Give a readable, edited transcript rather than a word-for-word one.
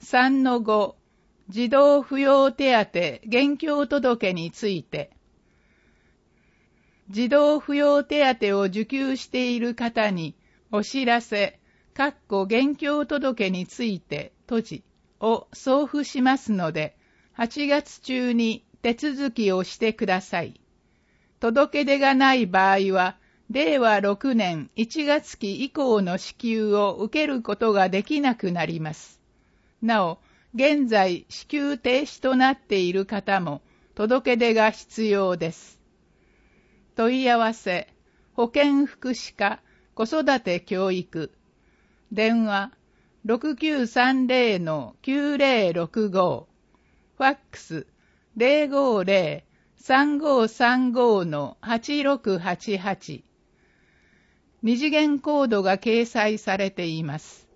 3-5 児童扶養手当現況届について、児童扶養手当を受給している方にお知らせ現況届について閉じを送付しますので、8月中に手続きをしてください。届け出がない場合は、令和6年1月期以降の支給を受けることができなくなります。なお、現在支給停止となっている方も届け出が必要です。問い合わせ、保健福祉課子育て教育、電話 6930-9065、ファックス 050-3535-8688、二次元コードが掲載されています。